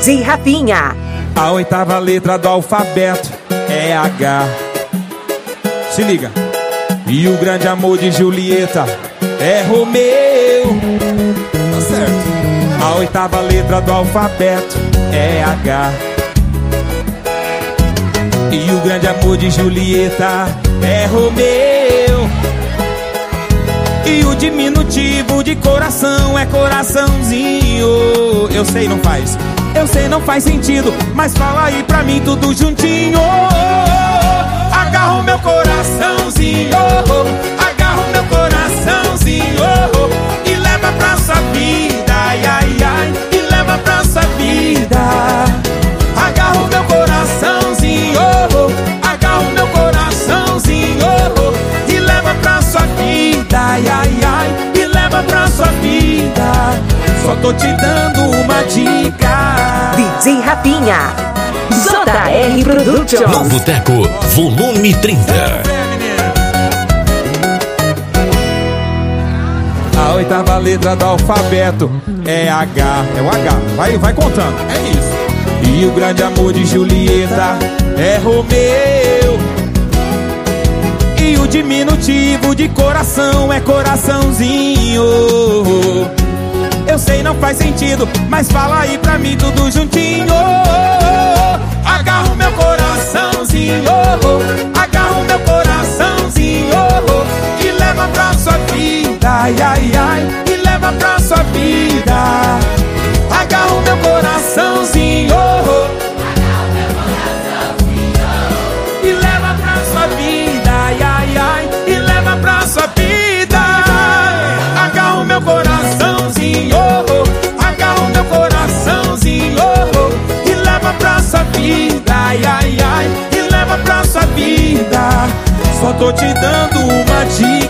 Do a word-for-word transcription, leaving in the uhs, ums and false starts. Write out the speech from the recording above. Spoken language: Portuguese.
J Rafinha. A oitava letra do alfabeto é H. Se liga. E o grande amor de Julieta é Romeu. Tá certo. A oitava letra do alfabeto é H. E o grande amor de Julieta é Romeu. E o diminutivo de coração é coraçãozinho. Eu sei, não faz, eu sei, não faz sentido, mas fala aí pra mim tudo juntinho. Agarra o meu coraçãozinho, agarra o meu coraçãozinho e leva pra sua vida, ai, ai, ai, e leva pra sua vida. Agarra o meu coraçãozinho, agarra o meu coraçãozinho e leva pra sua vida, ai, ai, ai, e leva pra sua vida. Só tô te dando uma dica. D J Rafinha, J R Productions. Novo Teco, volume trinta. A oitava letra do alfabeto é H. É o H, vai, vai contando, é isso. E o grande amor de Julieta é Romeu. E o diminutivo de coração é coraçãozinho. Eu sei, não faz sentido, mas fala aí pra mim tudo juntinho. Agarra o meu coraçãozinho, agarra o meu coraçãozinho e leva pra sua vida, ai, ai, ai, e leva pra sua vida. Agarra o meu coraçãozinho, agarra o meu coraçãozinho e leva pra sua vida, ai, ai, ai, e leva pra sua vida. Agarra o meu coraçãozinho, agarra o meu coraçãozinho e leva pra sua vida, ai, ai, ai, e leva pra sua vida. Só tô te dando uma dica.